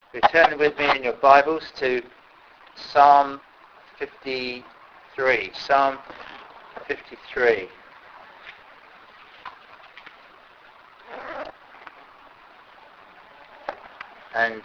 Return with me in your Bibles to Psalm 53. Psalm 53. And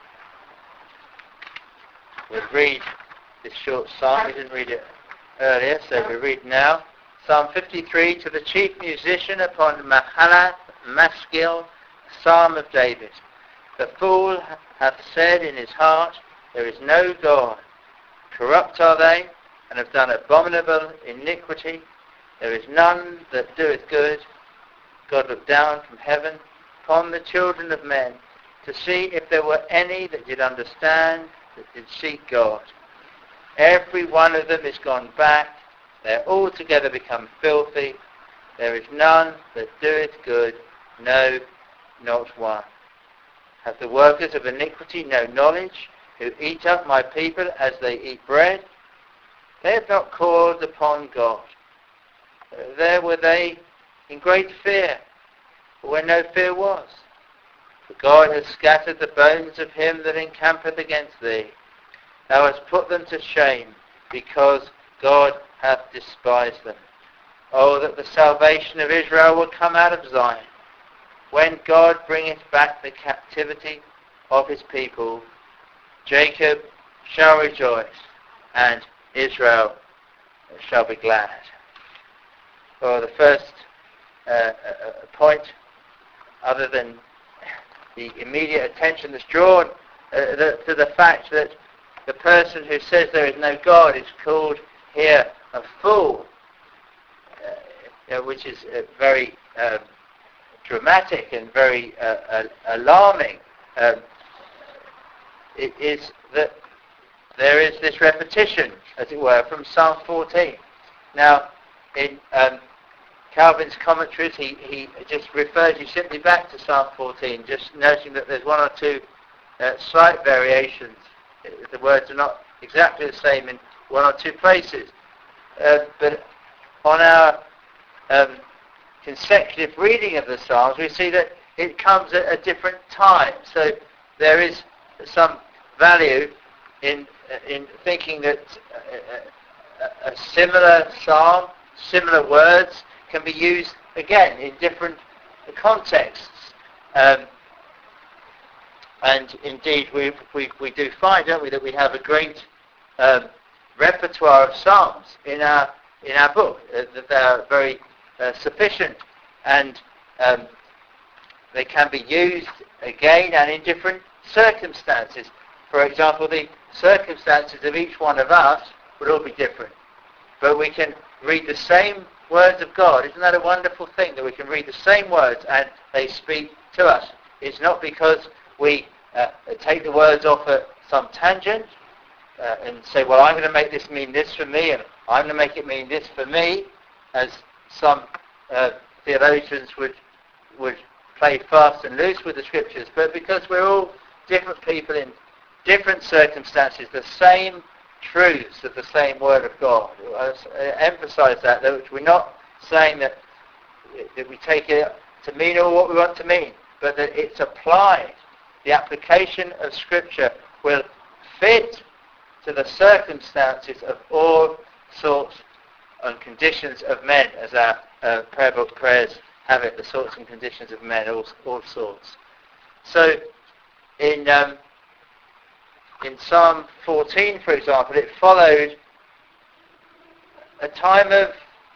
we'll read this short psalm. We didn't read it earlier, so we read now. Psalm 53, to the chief musician upon Mahalath Maskil, Psalm of David. The fool hath said in his heart, there is no God. Corrupt are they, and have done abominable iniquity. There is none that doeth good. God looked down from heaven upon the children of men, to see if there were any that did understand, that did seek God. Every one of them is gone back. They are altogether become filthy. There is none that doeth good, no, not one. Have the workers of iniquity no knowledge, who eat up my people as they eat bread? They have not called upon God. There were they in great fear, where no fear was. For God has scattered the bones of him that encampeth against thee. Thou hast put them to shame, because God hath despised them. Oh, that the salvation of Israel will come out of Zion. When God bringeth back the captivity of his people, Jacob shall rejoice, and Israel shall be glad. For the first point, other than the immediate attention that's drawn to the fact that the person who says there is no God is called here a fool, which is very dramatic and very alarming, it is that there is this repetition, as it were, from Psalm 14. Now, in Calvin's commentaries, he just refers you simply back to Psalm 14, just noting that there's one or two slight variations. The words are not exactly the same in one or two places. But on our consecutive reading of the Psalms, we see that it comes at a different time. So there is some value in thinking that a similar psalm, similar words, can be used again in different contexts. And indeed, we do find, don't we, that we have a great repertoire of psalms in our book, that they are very sufficient, and they can be used again and in different circumstances. For example, the circumstances of each one of us would all be different, but we can read the same words of God. Isn't that a wonderful thing, that we can read the same words and they speak to us? It's not because we take the words off at some tangent and say, well, I'm going to make this mean this for me, and I'm going to make it mean this for me, as some theologians would play fast and loose with the scriptures, but because we're all different people in different circumstances, the same truths of the same word of God. I emphasize that we're not saying that we take it to mean all what we want to mean, but that it's applied. The application of Scripture will fit to the circumstances of all sorts and conditions of men, as our prayer book prayers have it, the sorts and conditions of men, all sorts. So in Psalm 14, for example, it followed a time of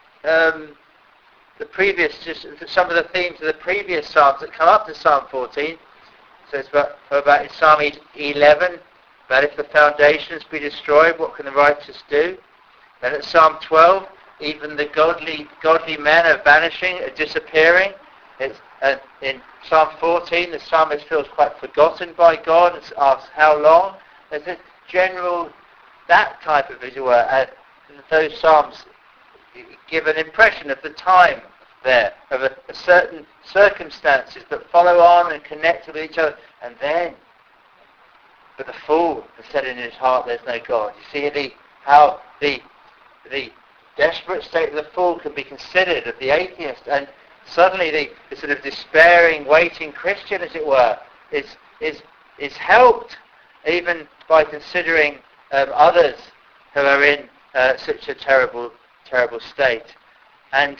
the previous, just some of the themes of the previous Psalms that come up to Psalm 14. So it's about in Psalm 11, about if the foundations be destroyed, what can the righteous do? Then at Psalm 12, even the godly men are vanishing, are disappearing. In Psalm 14, the psalmist feels quite forgotten by God and asks, how long? There's a general, that type of visual, those psalms give an impression of the time there, of a certain circumstances that follow on and connect with each other. And then, but the fool has said in his heart, there's no God. You see how the desperate state of the fool can be considered of the atheist, and suddenly the sort of despairing, waiting Christian, as it were, is is helped even by considering others who are in such a terrible state. And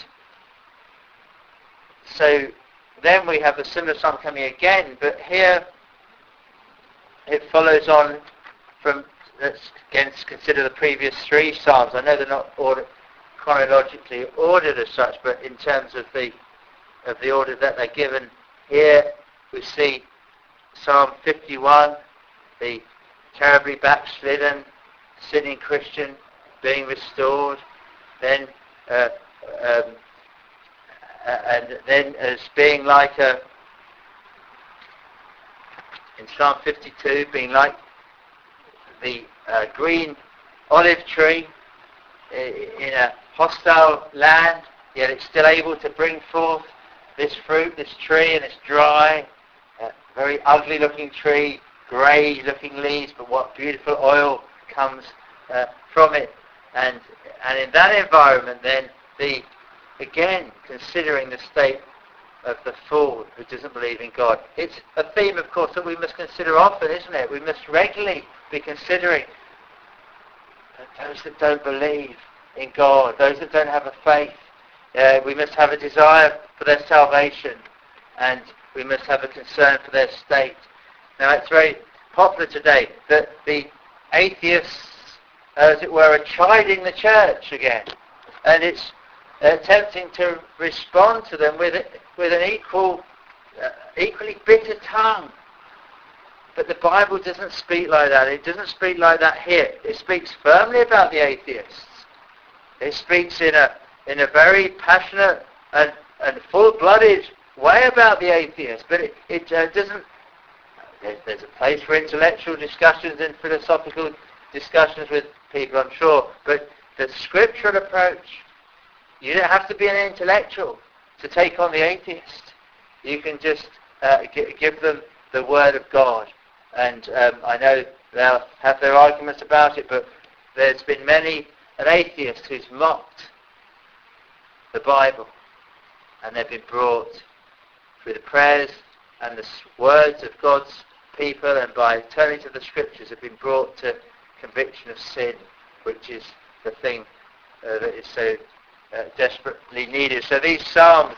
so then we have a similar psalm coming again, but here it follows on from, let's again consider the previous three psalms. I know they're not chronologically ordered as such, but in terms of the order that they're given, here we see Psalm 51, the terribly backslidden, sinning Christian being restored, then and then as being like in Psalm 52, being like the green olive tree in a hostile land, yet it's still able to bring forth this fruit, this tree, and it's dry, very ugly looking tree, grey looking leaves, but what beautiful oil comes from it. And in that environment then, again considering the state of the fool who doesn't believe in God. It's a theme, of course, that we must consider often, isn't it? We must regularly be considering those that don't believe in God, those that don't have a faith. We must have a desire for their salvation, and we must have a concern for their state. Now, it's very popular today that the atheists, as it were, are chiding the church again, and it's attempting to respond to them with an equally bitter tongue. But the Bible doesn't speak like that. It doesn't speak like that here. It speaks firmly about the atheists. It speaks in a very passionate and full-blooded way about the atheists. But it doesn't. There's a place for intellectual discussions and philosophical discussions with people, I'm sure. But the scriptural approach, you don't have to be an intellectual to take on the atheist. You can just give them the Word of God. And I know they'll have their arguments about it, but there's been many an atheist who's mocked the Bible, and they've been brought through the prayers and the words of God's people, and by turning to the Scriptures, have been brought to conviction of sin, which is the thing that is so desperately needed. So these psalms,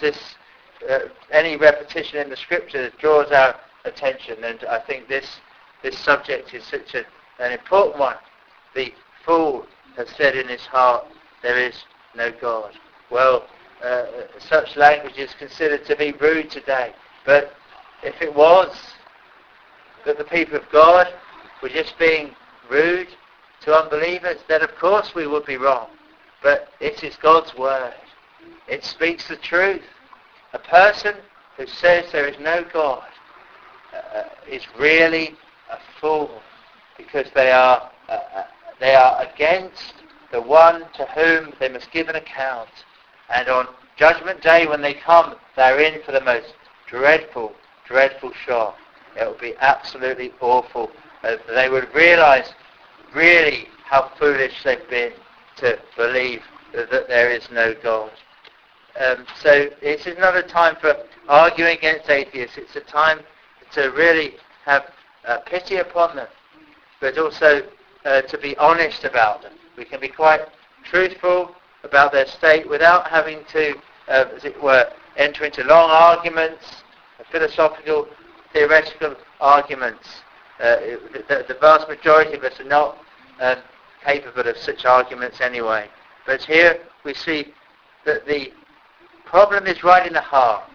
any repetition in the Scripture draws our attention, and I think this subject is such an important one. The fool has said in his heart, there is no God. Well, such language is considered to be rude today, but if it was that the people of God were just being rude to unbelievers, then of course we would be wrong. But it is God's Word. It speaks the truth. A person who says there is no God is really a fool, because they are against the one to whom they must give an account. And on Judgment Day, when they come, they're in for the most dreadful shock. It will be absolutely awful. They would realize really how foolish they've been to believe that there is no God. So it's not a time for arguing against atheists. It's a time to really have pity upon them, but also to be honest about them. We can be quite truthful about their state without having to, as it were, enter into long arguments, philosophical, theoretical arguments. The vast majority of us are not capable of such arguments anyway. But here we see that the problem is right in the heart.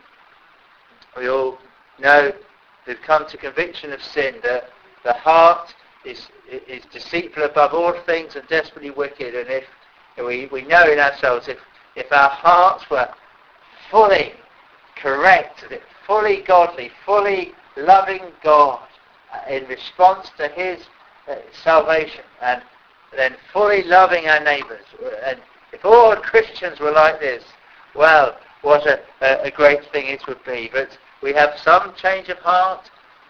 We all know, who've come to conviction of sin, that the heart is deceitful above all things and desperately wicked. And if we know in ourselves, if our hearts were fully correct, fully godly, fully loving God in response to His salvation, and then fully loving our neighbours, and if all Christians were like this, well, what a great thing it would be. But we have some change of heart.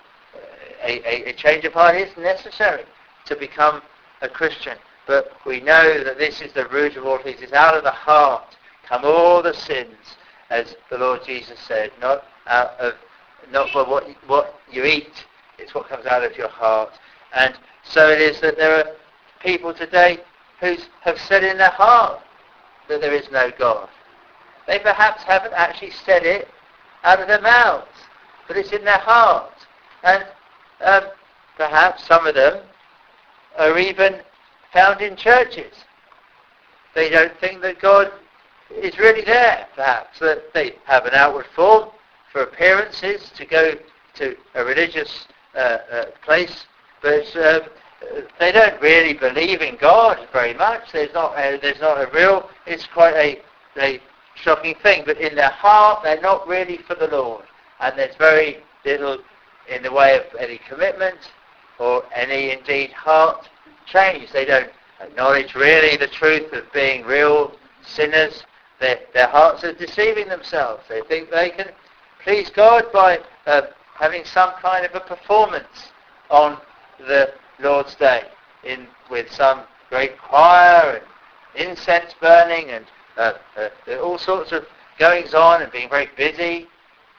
A change of heart is necessary to become a Christian. But we know that this is the root of all things. It's out of the heart come all the sins, as the Lord Jesus said. Not by what you eat It's what comes out of your heart. And so it is that there are people today who have said in their heart that there is no God. They perhaps haven't actually said it out of their mouths, but it's in their heart. And perhaps some of them are even found in churches. They don't think that God is really there, perhaps. That they have an outward form for appearances to go to a religious place, but they don't really believe in God very much. There's not a real. It's quite a shocking thing. But in their heart, they're not really for the Lord, and there's very little in the way of any commitment or any indeed heart change. They don't acknowledge really the truth of being real sinners. Their hearts are deceiving themselves. They think they can please God by having some kind of a performance on the Lord's Day with some great choir and incense burning and all sorts of goings on and being very busy,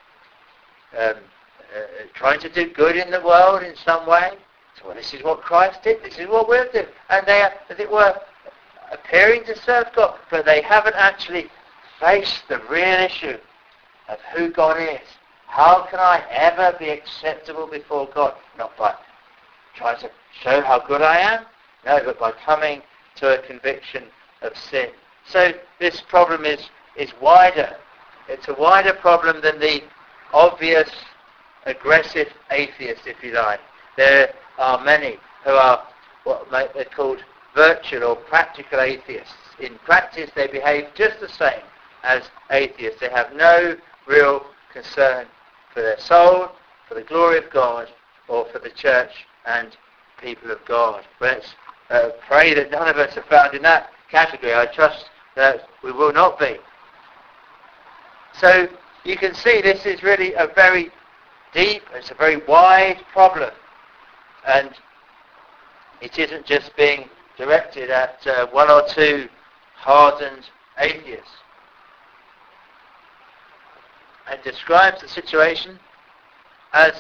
trying to do good in the world in some way. So this is what Christ did. This is what we'll do. And they are, as it were, appearing to serve God, but they haven't actually faced the real issue of who God is. How can I ever be acceptable before God? Not by trying to show how good I am, no, but by coming to a conviction of sin. So this problem is wider. It's a wider problem than the obvious aggressive atheist, if you like. There are many who are what they're called virtual or practical atheists. In practice, they behave just the same as atheists. They have no real concern for their soul, for the glory of God, or for the church and people of God. Let's pray that none of us are found in that category. I trust that we will not be. So you can see this is really a very deep, it's a very wide problem. And it isn't just being directed at one or two hardened atheists. And describes the situation as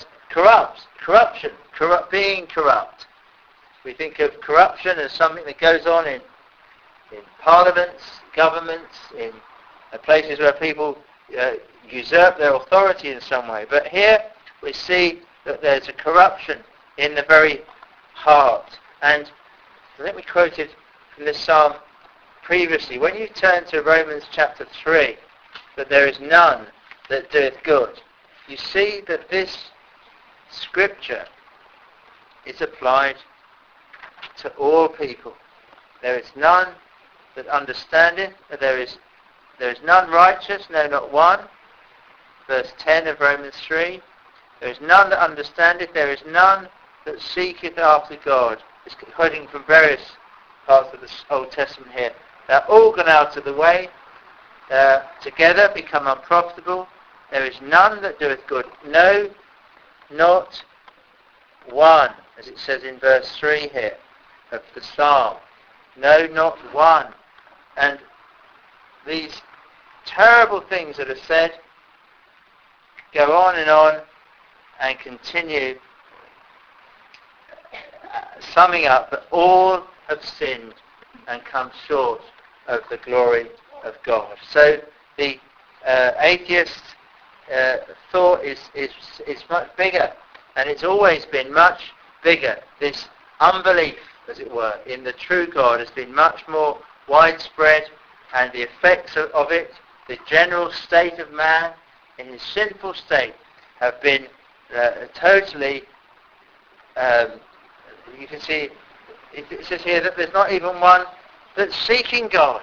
being corrupt. We think of corruption as something that goes on in parliaments, governments, in places where people usurp their authority in some way. But here we see that there's a corruption in the very heart. And I think we quoted from this psalm previously. When you turn to Romans chapter 3, that there is none that doeth good, you see that this scripture is applied to all people. There is none that understandeth, there is none righteous, no, not one. Verse 10 of Romans 3. There is none that understandeth, there is none that seeketh after God. It's quoting from various parts of the Old Testament here. They're all gone out of the way, together become unprofitable. There is none that doeth good. No, not one, as it says in verse 3 here of the psalm. No, not one. And these terrible things that are said go on and continue, summing up that all have sinned and come short of the glory of God. So the atheist thought is much bigger, and it's always been much bigger. This unbelief, as it were, in the true God has been much more widespread, and the effects of it, the general state of man in his sinful state, have been totally, you can see, it says here that there's not even one that's seeking God.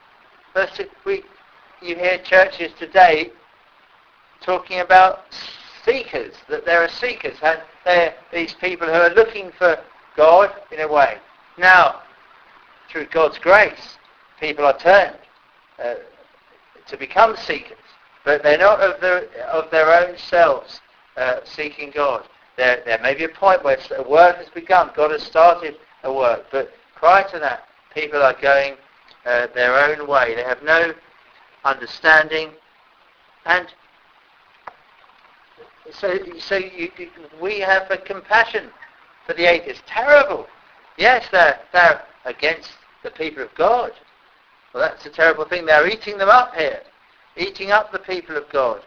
You hear churches today talking about seekers, that there are seekers, and they're these people who are looking for God in a way. Now, through God's grace, people are turned to become seekers, but they're not of their own selves seeking God. There may be a point where a work has begun. God has started a work, but prior to that, people are going their own way. They have no understanding, and we have a compassion for the atheists. Terrible. Yes, they're against the people of God. Well, that's a terrible thing. They're eating them up here. Eating up the people of God.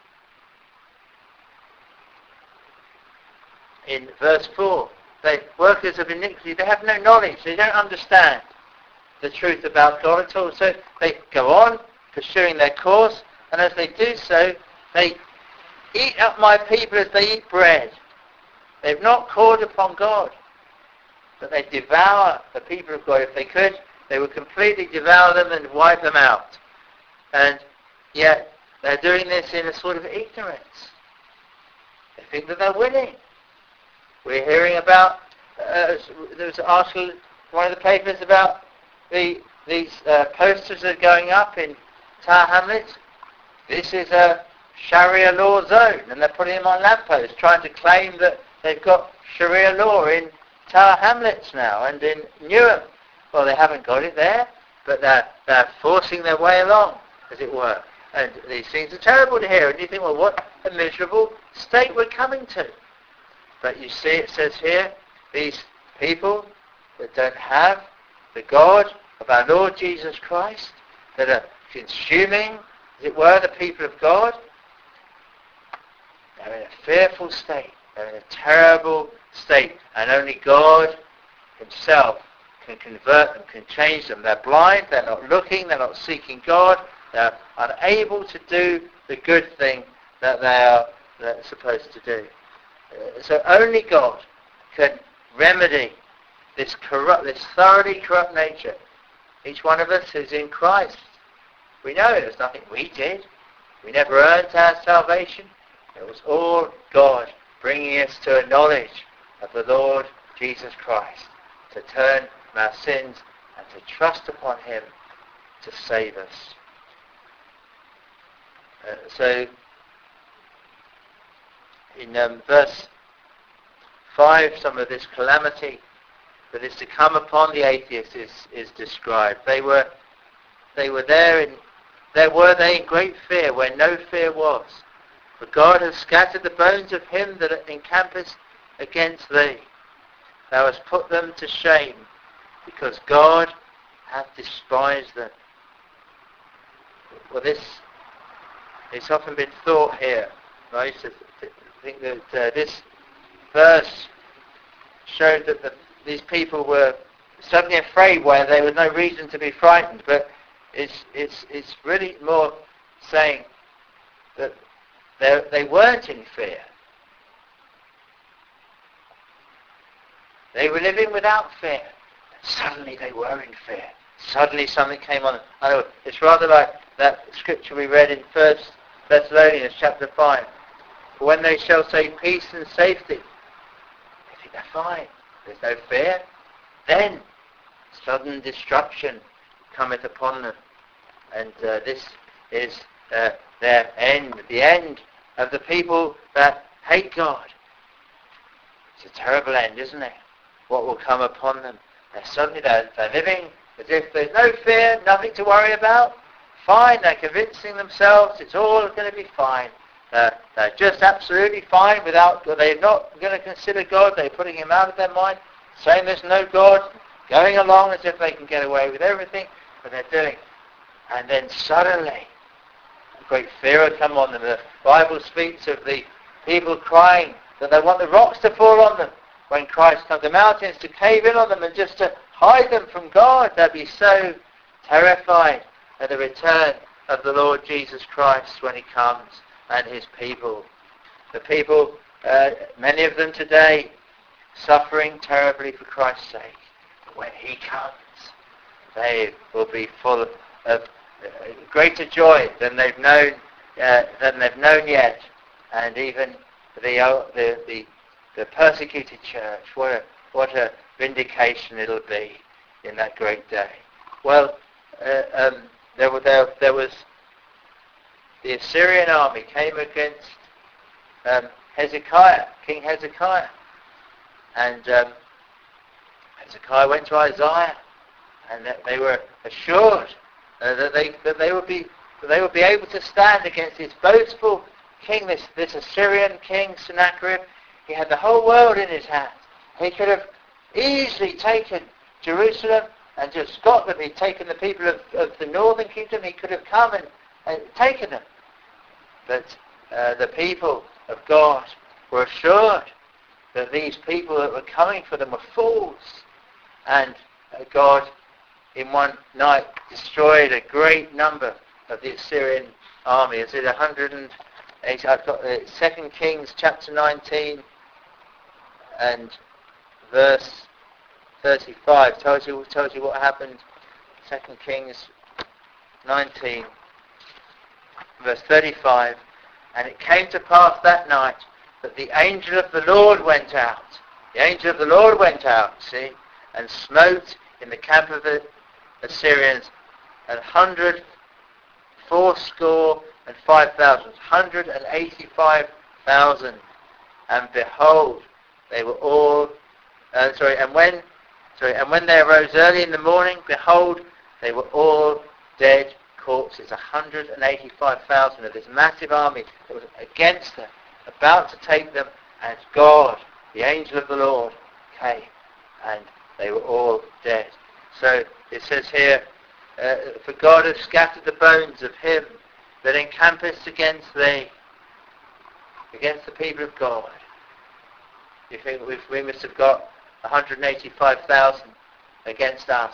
In verse 4, they workers of iniquity, they have no knowledge. They don't understand the truth about God at all. So they go on pursuing their course, and as they do so, they eat up my people as they eat bread. They've not called upon God, but they devour the people of God. If they could, they would completely devour them and wipe them out. And yet they're doing this in a sort of ignorance. They think that they're winning. We're hearing about, there was an article in one of the papers about these posters that are going up in Tower Hamlets. This is a Sharia law zone, and they're putting them on lampposts, trying to claim that they've got Sharia law in Tower Hamlets now and in Newham. Well, they haven't got it there, but they're forcing their way along, as it were. And these things are terrible to hear, and you think, well, what a miserable state we're coming to. But you see, it says here, these people that don't have the God of our Lord Jesus Christ, that are consuming, as it were, the people of God, they're in a fearful state. They're in a terrible state. And only God himself can convert them, can change them. They're blind, they're not looking, they're not seeking God, they're unable to do the good thing that they're supposed to do. So only God can remedy this thoroughly corrupt nature. Each one of us who's in Christ, we know it was nothing we did. We never earned our salvation. It was all God bringing us to a knowledge of the Lord Jesus Christ, to turn from our sins and to trust upon him to save us. So in verse 5, some of this calamity that is to come upon the atheists is described. There were they in great fear where no fear was. For God has scattered the bones of him that encampeth against thee. Thou hast put them to shame, because God hath despised them. Well, it's often been thought here. I used to think that this verse showed that these people were suddenly afraid where there was no reason to be frightened, but it's really more saying that they weren't in fear. They were living without fear. Suddenly they were in fear. Suddenly something came on them. I know, it's rather like that scripture we read in 1 Thessalonians chapter 5. For when they shall say peace and safety, they think they're fine. There's no fear. Then sudden destruction cometh upon them. And this is their end, the end of the people that hate God. It's a terrible end, isn't it? What will come upon them? They're living as if there's no fear, nothing to worry about. Fine, they're convincing themselves it's all going to be fine. They're just absolutely fine without, they're not going to consider God. They're putting him out of their mind, saying there's no God, going along as if they can get away with everything that they're doing. And then suddenly, great fear will come on them. The Bible speaks of the people crying that they want the rocks to fall on them when Christ comes, the mountains to cave in on them and just to hide them from God. They'll be so terrified at the return of the Lord Jesus Christ when he comes and his people. The people, many of them today, suffering terribly for Christ's sake. But when he comes, they will be full of greater joy than they've known yet, and even the persecuted church. What a vindication it'll be in that great day. Well, there was the Assyrian army came against Hezekiah, King Hezekiah, and Hezekiah went to Isaiah, and they were assured that they would be able to stand against his boastful king, this Assyrian king, Sennacherib, he had the whole world in his hands. He could have easily taken Jerusalem and just got them. He'd taken the people of the northern kingdom. He could have come and taken them. But the people of God were assured that these people that were coming for them were fools. And God, in one night, destroyed a great number of the Assyrian army. Is it 108? I've got 2 Kings chapter 19 and verse 35. Tells you what happened. 2 Kings 19 verse 35. And it came to pass that night that the angel of the Lord went out. The angel of the Lord went out, see, and smote in the camp of the Assyrians 185,000. And behold, they were all and when they arose early in the morning, behold, they were all dead corpses. 185,000 of this massive army that was against them, about to take them, and God, the angel of the Lord, came, and they were all dead. So it says here, for God hath scattered the bones of him that encampeth against thee, against the people of God. You think we must have got 185,000 against us?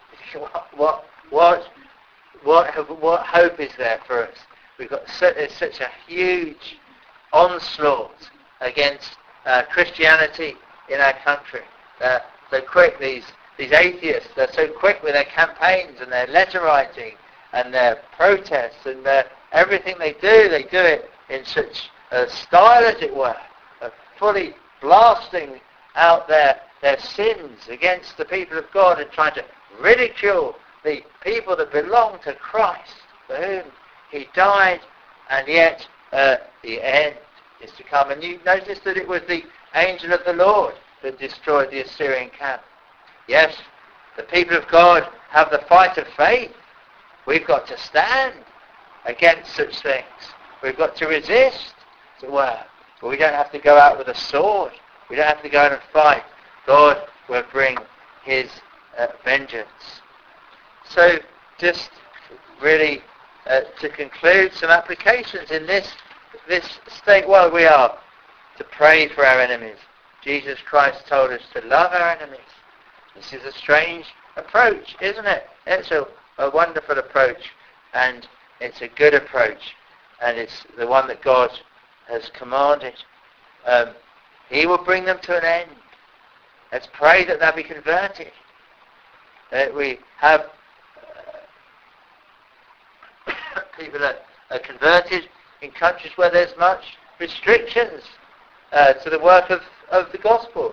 What hope is there for us? We've got such a huge onslaught against Christianity in our country. So quick, these atheists, they're so quick with their campaigns and their letter writing and their protests and everything they do it in such a style, as it were, of fully blasting out their sins against the people of God and trying to ridicule the people that belong to Christ, for whom he died, and yet the end is to come. And you notice that it was the angel of the Lord that destroyed the Assyrian camp. Yes, the people of God have the fight of faith. We've got to stand against such things. We've got to resist, as it were. But we don't have to go out with a sword. We don't have to go out and fight. God will bring his vengeance. So, just really to conclude, some applications in this state while we are to pray for our enemies. Jesus Christ told us to love our enemies. This is a strange approach, isn't it? It's a wonderful approach, and it's a good approach, and it's the one that God has commanded. He will bring them to an end. Let's pray that they'll be converted. That we have people that are converted in countries where there's much restrictions to the work of the gospel.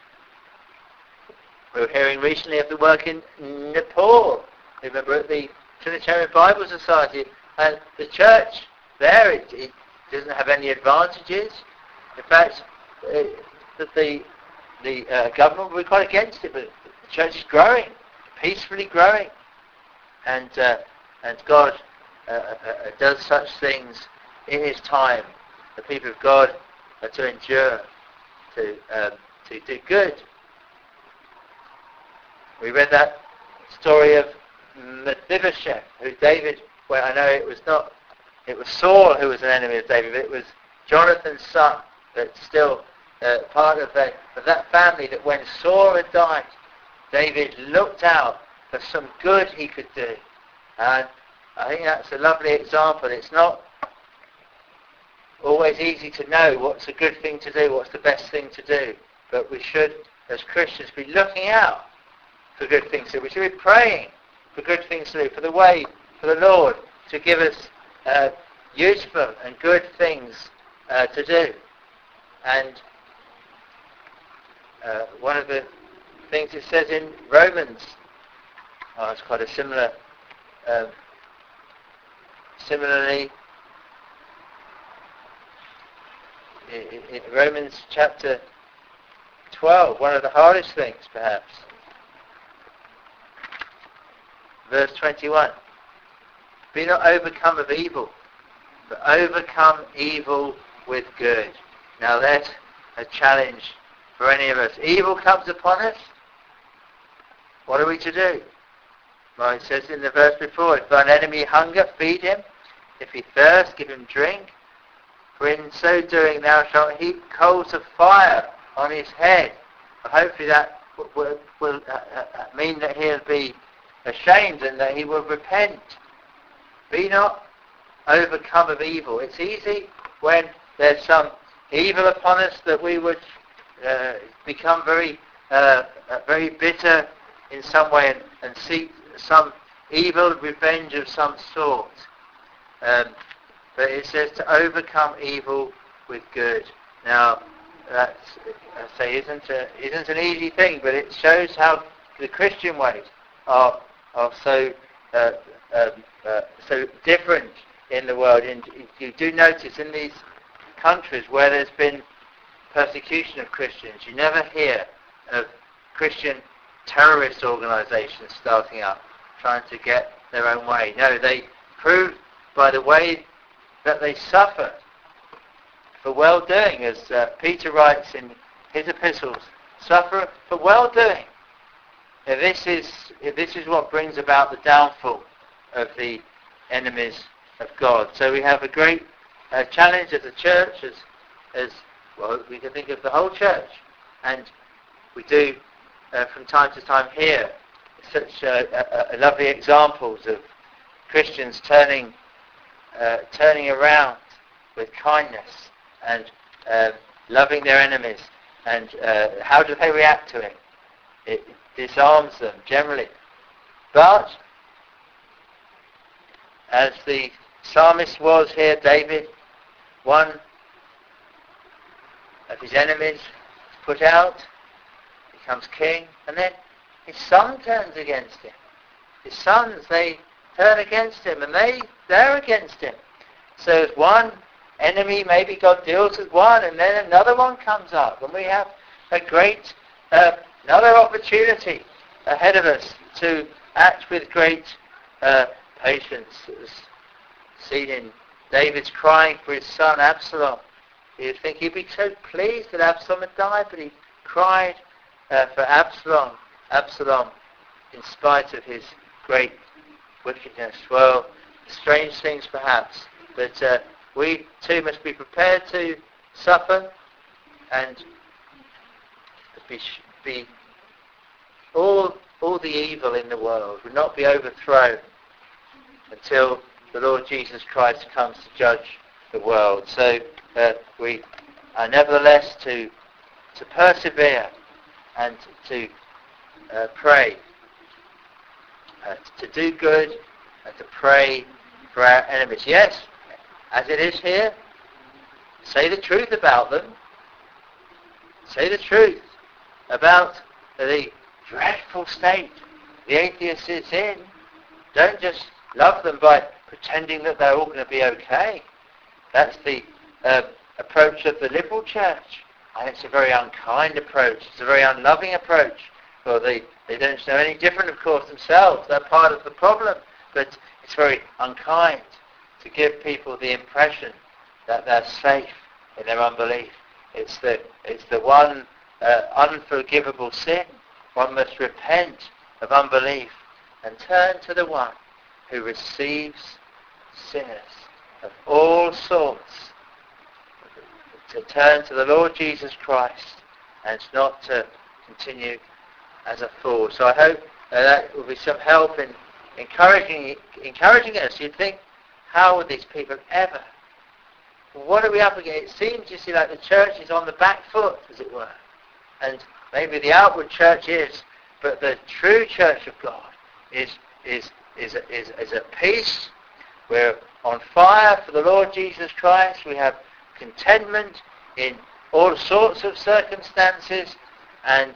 We were hearing recently of the work in Nepal. Remember at the Trinitarian Bible Society, and the church there, it doesn't have any advantages. In fact, the government will be quite against it, but the church is growing, peacefully growing, and God does such things in his time. The people of God are to endure, to do good. We read that story of Mephibosheth, who David, well, I know it was Saul who was an enemy of David, but it was Jonathan's son that's still part of that family, that when Saul had died, David looked out for some good he could do. And I think that's a lovely example. It's not always easy to know what's a good thing to do, what's the best thing to do, but we should, as Christians, be looking out for good things to do. We should be praying for good things to do, for the way, for the Lord to give us useful and good things to do. And one of the things it says in Romans, it's quite a similarly, in Romans chapter 12, one of the hardest things perhaps, verse 21, be not overcome of evil, but overcome evil with good. Now that's a challenge for any of us. Evil comes upon us. What are we to do? Well, it says in the verse before, if thine enemy hunger, feed him. If he thirst, give him drink. For in so doing thou shalt heap coals of fire on his head. And hopefully that will mean that he'll be ashamed and that he will repent. Be not overcome of evil. It's easy when there's some evil upon us that we would become very bitter in some way and seek some evil revenge of some sort. But it says to overcome evil with good. Now, that I say isn't an easy thing, but it shows how the Christian ways are so different in the world. And you do notice in these countries where there's been persecution of Christians, you never hear of Christian terrorist organizations starting up, trying to get their own way. No, they prove by the way that they suffer for well-doing, as Peter writes in his epistles, suffer for well-doing. This is what brings about the downfall of the enemies of God. So we have a great challenge as a church, as well, we can think of the whole church, and we do from time to time hear such lovely examples of Christians turning around with kindness and loving their enemies. And how do they react to it? It disarms them generally. But as the psalmist was here, David, one of his enemies put out, becomes king, and then his son turns against him. His sons, they turn against him, and they're against him. So as one enemy, maybe God deals with one, and then another one comes up, and we have a great another opportunity ahead of us to act with great patience. As seen in David's crying for his son Absalom. You'd think he'd be so pleased that Absalom had died, but he cried for Absalom, in spite of his great wickedness. Well, strange things perhaps, but we too must be prepared to suffer and be all the evil in the world will not be overthrown until the Lord Jesus Christ comes to judge the world. So we are nevertheless to persevere and to pray, to do good and to pray for our enemies. Yes, as it is here, say the truth about them. Say the truth about the dreadful state the atheist is in. Don't just love them by pretending that they're all going to be okay. That's the approach of the liberal church. And it's a very unkind approach. It's a very unloving approach. Well, they don't know any different, of course, themselves. They're part of the problem. But it's very unkind to give people the impression that they're safe in their unbelief. It's the one unforgivable sin. One must repent of unbelief and turn to the one who receives sinners of all sorts, to turn to the Lord Jesus Christ and not to continue as a fool. So I hope that will be some help in encouraging us. You'd think, how would these people ever? What are we up against? It seems, you see, like the church is on the back foot, as it were. And maybe the outward church is, but the true church of God is at peace. We're on fire for the Lord Jesus Christ. We have contentment in all sorts of circumstances. And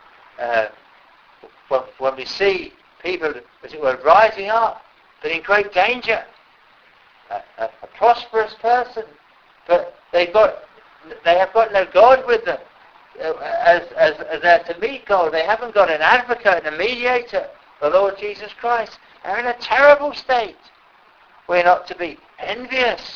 when we see people, as it were, rising up, but in great danger, a prosperous person, but they have got no God with them as they're to meet God. They haven't got an advocate and a mediator, the Lord Jesus Christ. They're in a terrible state. We're not to be envious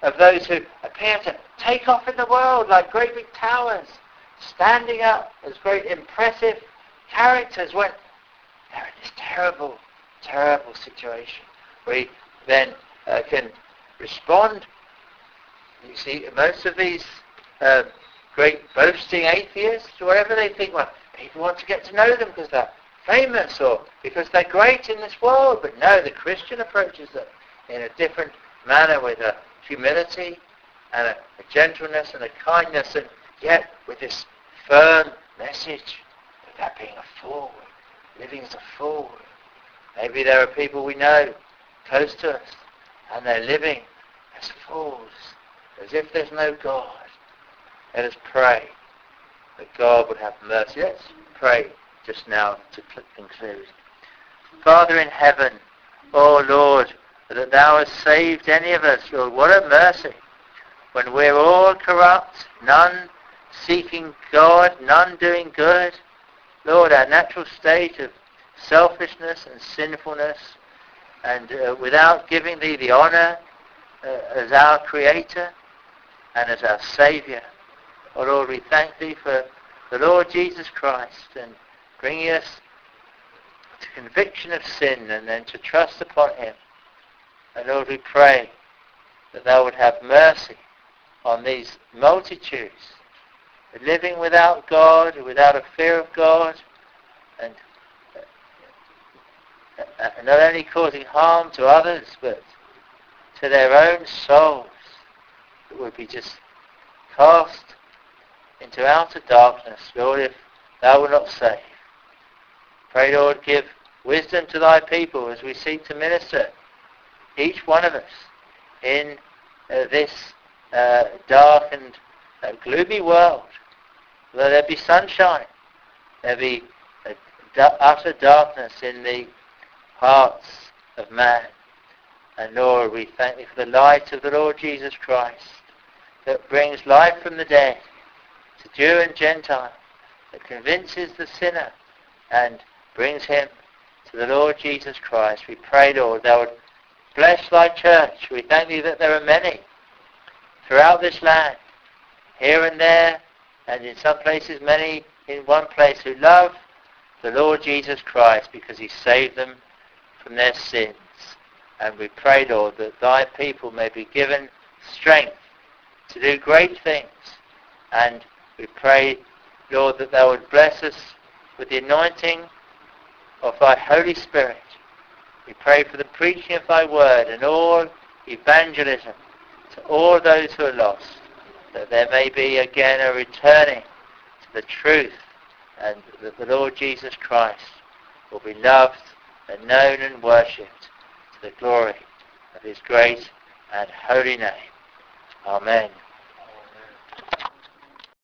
of those who appear to take off in the world like great big towers, standing up as great impressive characters when they're in this terrible, terrible situation. We then can respond. You see, most of these great boasting atheists, or whatever, they think, well, people want to get to know them because they're famous or because they're great in this world. But no, the Christian approaches them in a different manner, with a humility and a gentleness and a kindness, and yet with this firm message that being a fool, living as a fool. Maybe there are people we know close to us, and they're living as fools, as if there's no God. Let us pray that God would have mercy. Let's pray just now to conclude. Father in heaven, oh Lord, that thou hast saved any of us, Lord, what a mercy. When we're all corrupt, none seeking God, none doing good, Lord, our natural state of selfishness and sinfulness, and without giving thee the honor as our Creator and as our Saviour. Oh Lord, we thank thee for the Lord Jesus Christ, and bringing us to conviction of sin and then to trust upon him. And Lord, we pray that thou would have mercy on these multitudes living without God, without a fear of God, and not only causing harm to others, but to their own souls, that would be just cast into outer darkness, Lord, if thou wilt not save. Pray, Lord, give wisdom to thy people as we seek to minister, each one of us, in this dark and gloomy world. Let there be sunshine, there be utter darkness in the hearts of man. And Lord, we thank thee for the light of the Lord Jesus Christ, that brings life from the dead to Jew and Gentile, that convinces the sinner and brings him to the Lord Jesus Christ. We pray, Lord, thou would bless thy church. We thank thee that there are many throughout this land, here and there, and in some places many in one place, who love the Lord Jesus Christ because he saved them from their sins. And we pray, Lord, that thy people may be given strength to do great things. And we pray, Lord, that thou would bless us with the anointing of thy Holy Spirit. We pray for the preaching of thy word and all evangelism to all those who are lost, that there may be again a returning to the truth, and that the Lord Jesus Christ will be loved and known and worshipped to the glory of his great and holy name. Amen.